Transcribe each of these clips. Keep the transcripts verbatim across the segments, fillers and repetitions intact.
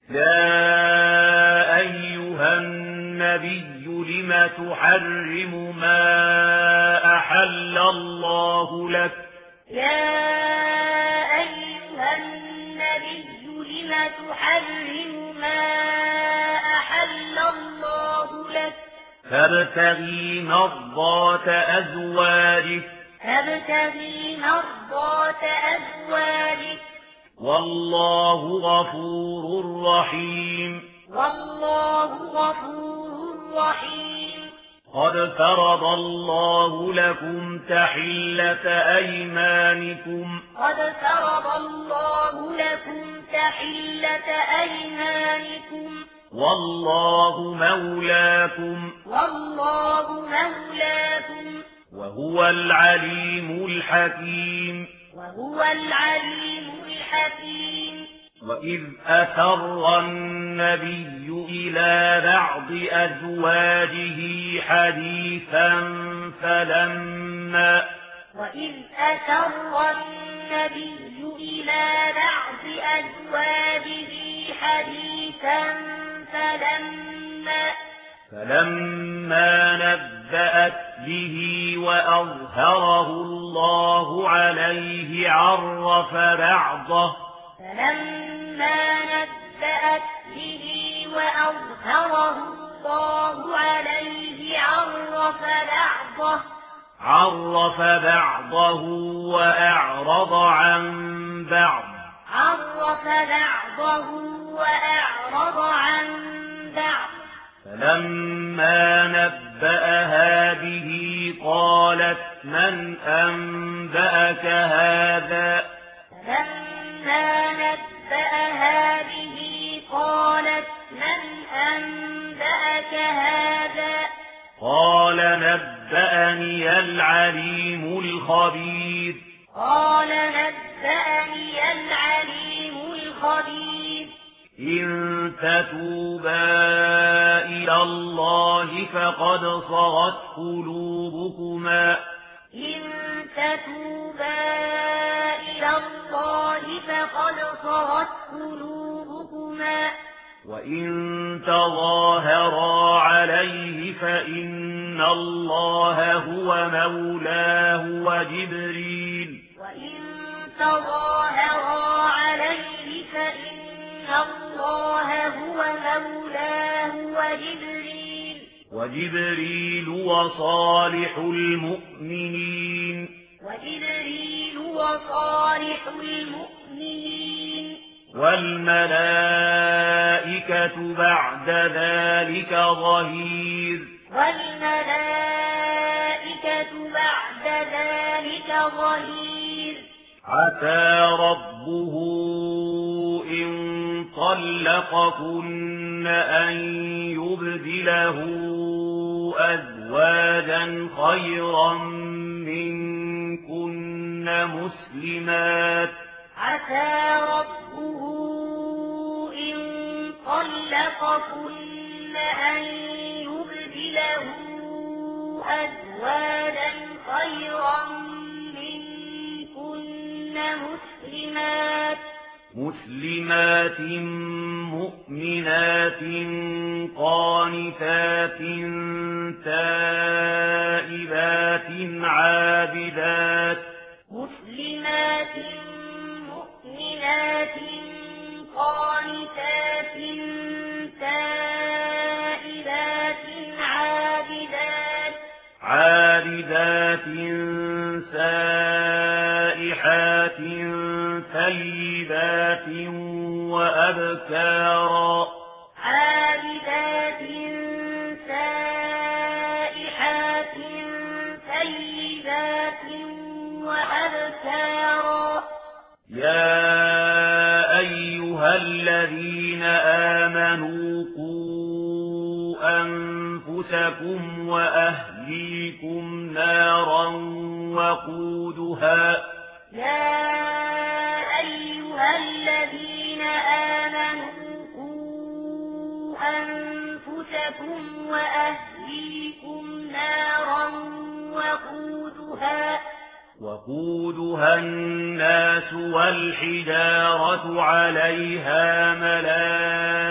يا أيها النبي لم تحرم ما أحل الله لك يا أيها النبي لم تحرم ما أحل الله لك تبتغي مرضات أزواجك تبتغي مرضات أزواجك والله غفور رحيم والله غفور رحيم قد فرض الله لكم تحلة أيمانكم قد فرض الله لكم تحلة أيمانكم والله مولاكم والله مولاكم وهو العليم الحكيم وهو العليم الحكيم وإذ أسر النبي إلى بعض أزواجه حديثا فلما وإذ أسر النبي إلى بعض أزواجه حديثا فلما فلما نبأت به وأظهره الله عليه عرف بعضه فلما نبأت به وأظهره الله عليه عرف بعضه عرف بعضه وأعرض عن بعض عرف بعضه وأعرض عن بعض فلما نبأها به قالت من أنبأك هذا فلما نبأها به قالت من أنبأك هذا قال نبأني العليم الخبير قال نبأني العليم الخبير إن تتوبا إلى الله فقد صغت قلوبكما إن تتوبا إلى الله فقد صغت قلوبكما وإن تظاهرا عليه فإن الله هو مولاه وجبريل وإن تظاهرا عليه فإن الله هو مولاه وجبريل وجبريل وصالح المؤمنين وجبريل وصالح المؤمنين والملائكة بعد ذلك ظهير والملائكة بعد ذلك ظهير عسى ربه إن طلقكن أن يبدله أزواجا خيرا منكن مسلمات عسى ربه إن طلقكن أن يبدله أزواجا خيرا منكن مسلمات مسلمات مؤمنات قانتات تائبات عابدات مسلمات مؤمنات قانتات تائبات عابدات عابدات سائحات ثيبات وأبكارا عابدات سائحات ثيبات وأبكارا يا أيها الذين آمنوا قوا أنفسكم وأهليكم نارا وقودها يا أيها الذين آمنوا قوا أنفسكم وأهليكم نارا وقودها وقودها الناس والحجارة عليها ملائكة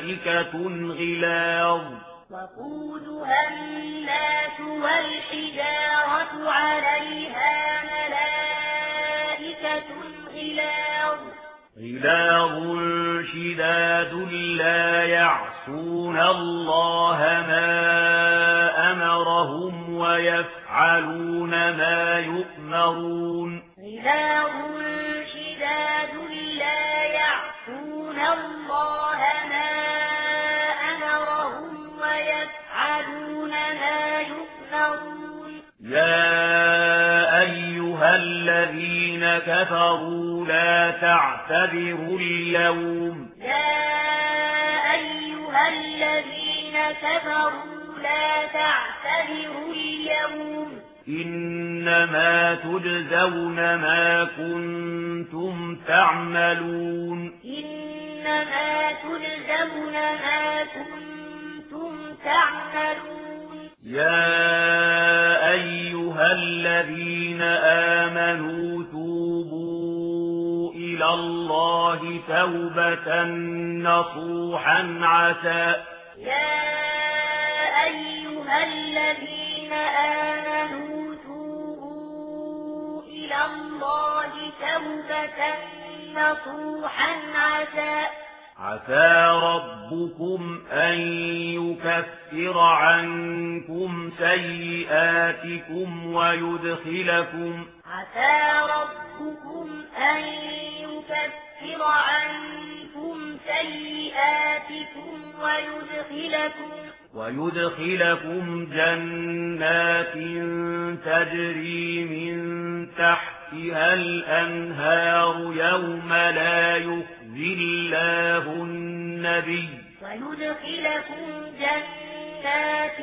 ملائكة غلاظ وقودها الناس والحجارة عليها ملائكة غلاظ غلاظ شداد لا يعصون الله ما أمرهم ويفعلون ما يؤمرون غلاظ شداد لا يعصون الله ما أمرهم ويفعلون ما يؤمرون يا أيها الذين كفروا لا تعتذروا اليوم يا أيها الذين كفروا لا تعتذروا اليوم إنما تجزون ما كنتم تعملون إنما تجزون ما كنتم تعملون يا أيها الذين آمنوا توبوا إلى الله توبة نصوحا عسى يا أيها الذين آمنوا توبوا إلى الله توبة نصوحا عسى عسى ربكم أن يكفر عنكم سيئاتكم ويدخلكم عسى ربكم أن يكفر عنكم سيئاتكم ويدخلكم ويدخلكم جنات تجري من تحتها الأنهار يوم لا يخزي الله النبي ويدخلكم جنات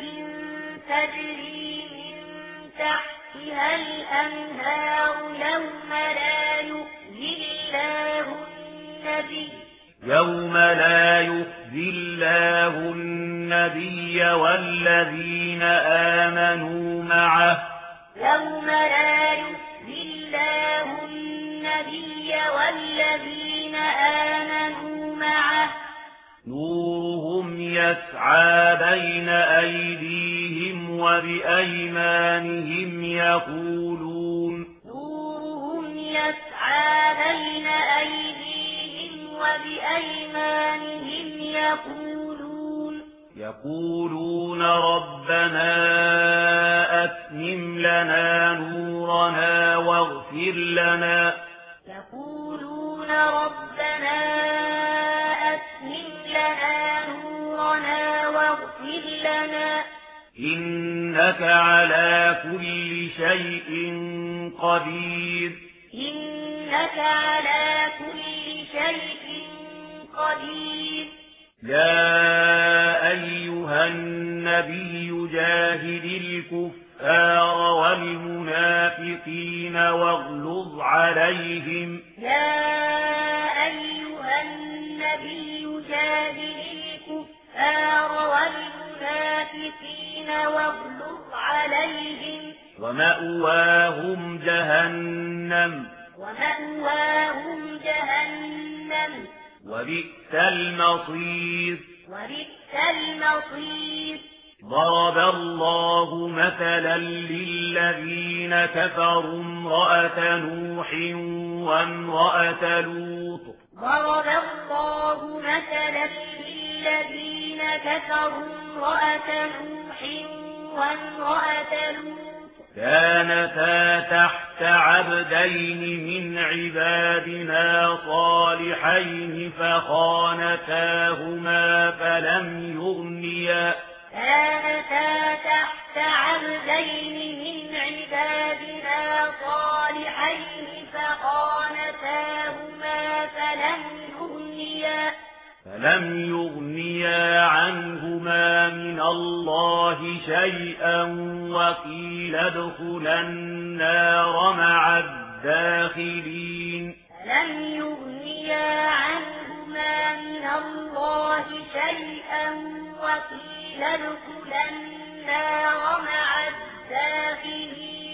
تجري من تحتها الأنهار يوم لا يخزي الله النبي يوم لا يخزي الله النبي والذين آمنوا معه يوم لا يخزي الله النبي والذين آمنوا معه نورهم يسعى بين أيديهم وبأيمانهم يقولون نورهم يسعى بين أيديهم وبأيمانهم يقولون يقولون ربنا أتمم لنا نورنا واغفر لنا يقولون ربنا أتمم لنا نورنا واغفر لنا إنك على كل شيء قدير إنك على كل شيء قدير يا أيها النبي جاهد الكفار والمنافقين واغلظ عليهم يا أيها النبي جاهد الكفار والمنافقين واغلظ عليهم ومأواهم جهنم ومأواهم جهنم وبئس المصير وبئس المصير ضرب الله مثلا للذين كفروا امرأة نوح وامرأة لوط ضرب الله مثلا للذين كفروا امرأة نوح وامرأة لوط كانتا تحت عبدين من عبادنا صالحين فخانتاهما فلم يغنيا كانتا تحت عبدين من عبادنا صالحين فخانتاهما فلم يغنيا فلم يغنيا عنهما من الله شيئا وقيل ادخلا النار مع الداخلين فلم يغنيا عنهما من الله شيئا وقيل ادخلا النار مع الداخلين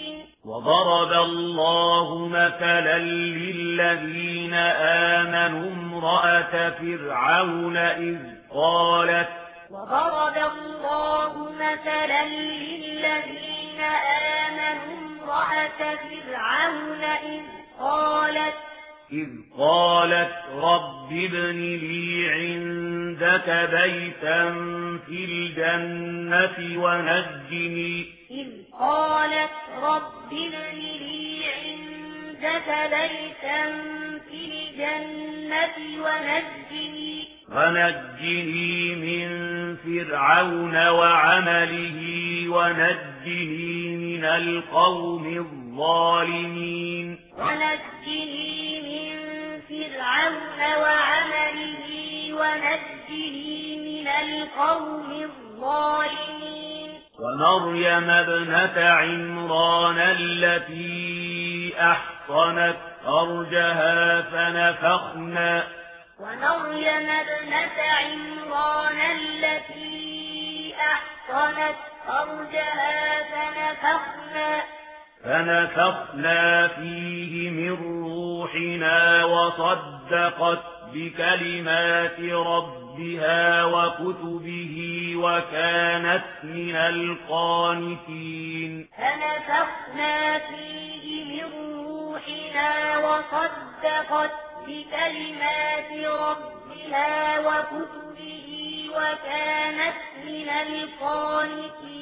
وضرب الله مثلا للذين آمنوا امرأة فرعون إذ قالت وضرب الله مثلا للذين آمنوا امرأة فرعون إذ قالت إذ قالت رب ابن لي عندك بيتا في الجنة ونجني إذ قالت رب ابن لي عندك بيتا في الجنة ونجني ونجني من فرعون وعمله ونجني من القوم الظالمين ونجني من فرعون وعمله ونجني من القوم الظالمين ومريم ابنة عمران التي أحصنت فرجها فنفخنا ومريم ابنة عمران التي أحصنت فرجها فنفخنا فنفخنا فيه من روحنا وصدقت بكلمات ربها وكتبه وكانت من القانتين فنفخنا فيه من روحنا وصدقت بكلمات ربها وكتبه وكانت من القانتين